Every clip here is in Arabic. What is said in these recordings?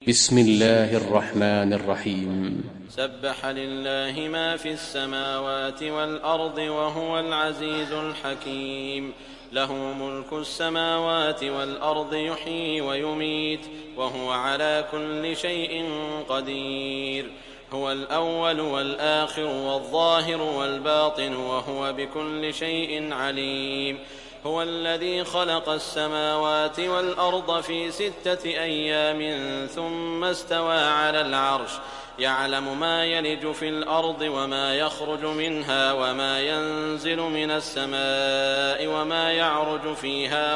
بسم الله الرحمن الرحيم. سبح لله ما في السماوات والأرض وهو العزيز الحكيم. له ملك السماوات والأرض يحيي ويميت وهو على كل شيء قدير. هو الأول والآخر والظاهر والباطن وهو بكل شيء عليم. هو الذي خلق السماوات والأرض في 6 أيام ثم استوى على العرش يعلم ما يلج في الأرض وما يخرج منها وما ينزل من السماء وما يعرج فيها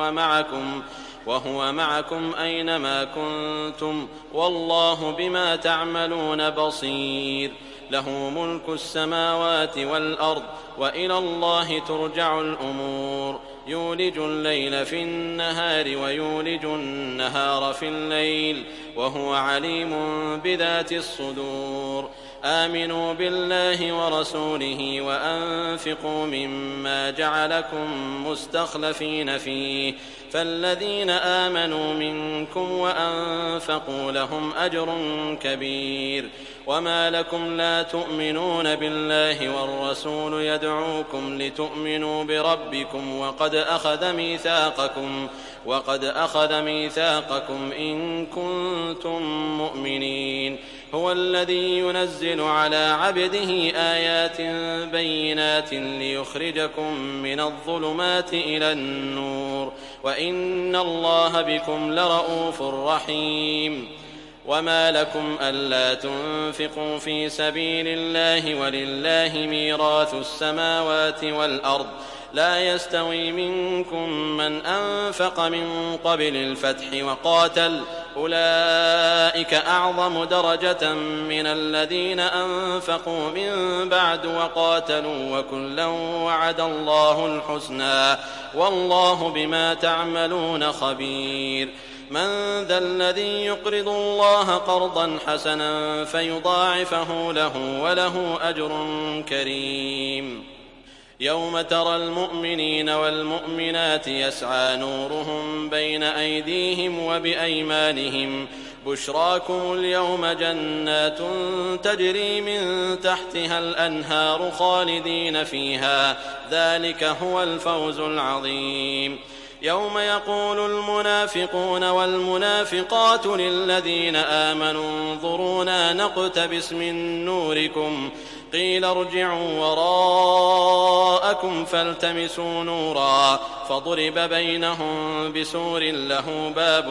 وهو معكم أينما كنتم والله بما تعملون بصير. له ملك السماوات والأرض وإلى الله ترجع الأمور. يولج الليل في النهار ويولج النهار في الليل وهو عليم بذات الصدور. آمنوا بالله ورسوله وأنفقوا مما جعلكم مستخلفين فيه فالذين آمنوا منكم وأنفقوا لهم أجر كبير. وما لكم لا تؤمنون بالله والرسول يدعوكم لتؤمنوا بربكم وقد أخذ ميثاقكم إن كنتم مؤمنين. هو الذي ينزل على عبده آيات بينات ليخرجكم من الظلمات إلى النور وإن الله بكم لرءوف رحيم. وما لكم ألا تنفقوا في سبيل الله ولله ميراث السماوات والأرض لا يستوي منكم من أنفق من قبل الفتح وقاتل أولئك أعظم درجة من الذين أنفقوا من بعد وقاتلوا وكلا وعد الله الحسنى والله بما تعملون خبير. من ذا الذي يقرض الله قرضا حسنا فيضاعفه له وله أجر كريم. يوم ترى المؤمنين والمؤمنات يسعى نورهم بين أيديهم وبأيمانهم بشراكم اليوم جنات تجري من تحتها الأنهار خالدين فيها ذلك هو الفوز العظيم. يوم يقول المنافقون والمنافقات للذين آمنوا انظرونا نقتبس من نوركم قيل ارجعوا وراءكم فالتمسوا نورا فضرب بينهم بسور له باب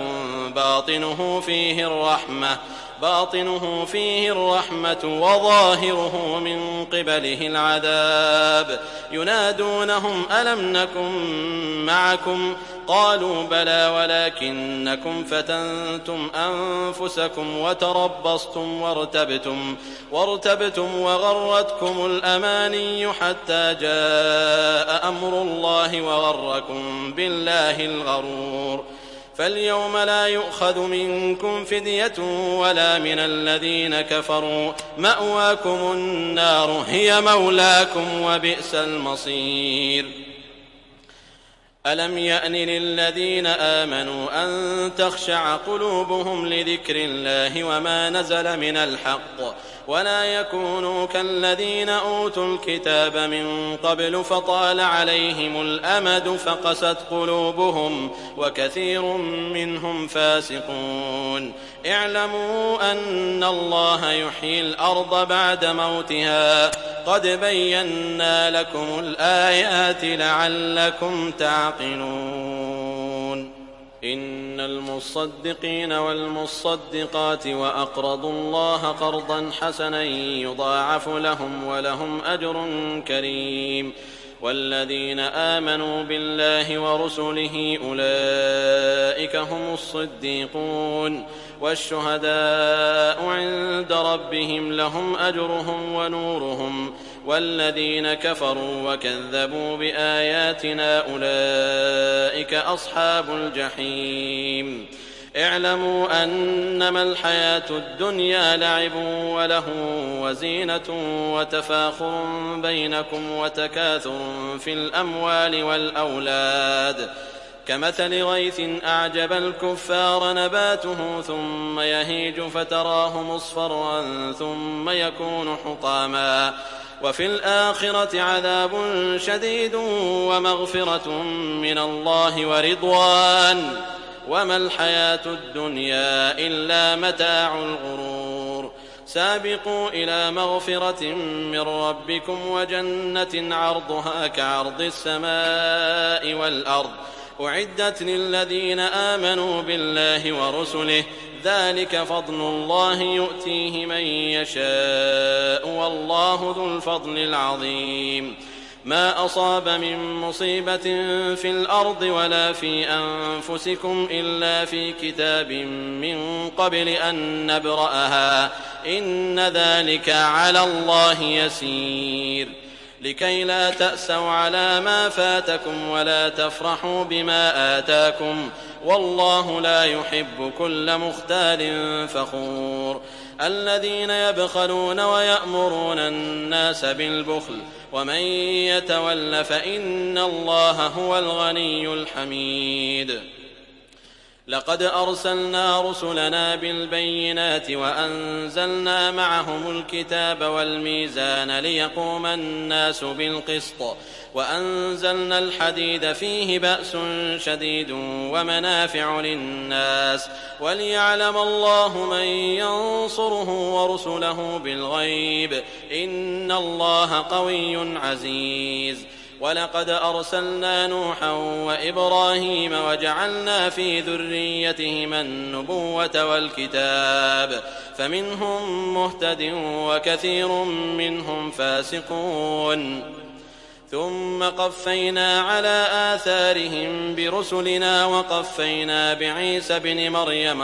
باطنه فيه الرحمة وظاهره من قبله العذاب. ينادونهم ألم نكن معكم قالوا بلى ولكنكم فتنتم أنفسكم وتربصتم وارتبتم وغرتكم الأماني حتى جاء أمر الله وغركم بالله الغرور. فاليوم لا يؤخذ منكم فدية ولا من الذين كفروا مأواكم النار هي مولاكم وبئس المصير. ألم يأن للذين آمنوا أن تخشع قلوبهم لذكر الله وما نزل من الحق ولا يكونوا كالذين أوتوا الكتاب من قبل فطال عليهم الأمد فقست قلوبهم وكثير منهم فاسقون. اعلموا أن الله يحيي الأرض بعد موتها قد بينا لكم الآيات لعلكم تعقلون. إن المصدقين والمصدقات وأقرضوا الله قرضا حسنا يضاعف لهم ولهم أجر كريم. والذين آمنوا بالله ورسله أولئك هم الصديقون والشهداء عند ربهم لهم أجرهم ونورهم. والذين كفروا وكذبوا بآياتنا أولئك أصحاب الجحيم. اعلموا أنما الحياة الدنيا لعب وله وزينة وتفاخر بينكم وتكاثر في الأموال والأولاد كمثل غيث أعجب الكفار نباته ثم يهيج فتراه مصفرا ثم يكون حطاما وفي الآخرة عذاب شديد ومغفرة من الله ورضوان وما الحياة الدنيا إلا متاع الغرور سابقوا إلى مغفرة من ربكم وجنة عرضها كعرض السماء والأرض أعدت للذين آمنوا بالله ورسله ذلك فضل الله يؤتيه من يشاء والله ذو الفضل العظيم ما أصاب من مصيبة في الأرض ولا في أنفسكم إلا في كتاب من قبل أن نبرأها إن ذلك على الله يسير لكي لا تأسوا على ما فاتكم ولا تفرحوا بما آتاكم والله لا يحب كل مختال فخور الذين يبخلون ويأمرون الناس بالبخل ومن يتول فإن الله هو الغني الحميد لقد أرسلنا رسلنا بالبينات وأنزلنا معهم الكتاب والميزان ليقوم الناس بالقسط وأنزلنا الحديد فيه بأس شديد ومنافع للناس وليعلم الله من ينصره ورسله بالغيب إن الله قوي عزيز ولقد أرسلنا نوحا وإبراهيم وجعلنا في ذريتهما النبوة والكتاب فمنهم مهتد وكثير منهم فاسقون ثم قفينا على آثارهم برسلنا وقفينا بعيسى بن مريم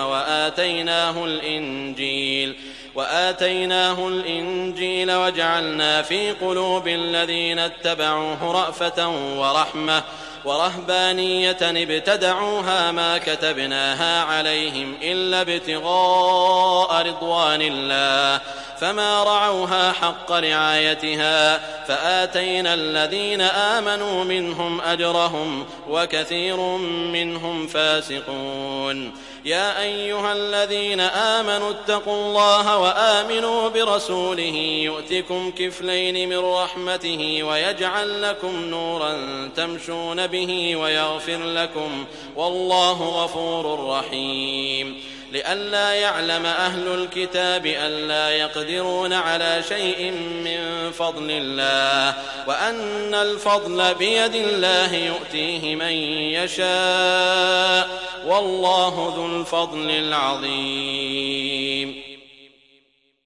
وآتيناه الإنجيل وجعلنا في قلوب الذين اتبعوه رأفة ورحمة ورهبانية ابتدعوها ما كتبناها عليهم إلا ابتغاء رضوان الله فما رعوها حق رعايتها فآتينا الذين آمنوا منهم أجرهم وكثير منهم فاسقون يا أيها الذين آمنوا اتقوا الله وآمنوا برسوله يؤتكم كفلين من رحمته ويجعل لكم نورا تمشون به ويغفر لكم والله غفور رحيم لئلا يعلم أهل الكتاب ألا يقدرون على شيء من فضل الله وأن الفضل بيد الله يؤتيه من يشاء والله ذو الفضل العظيم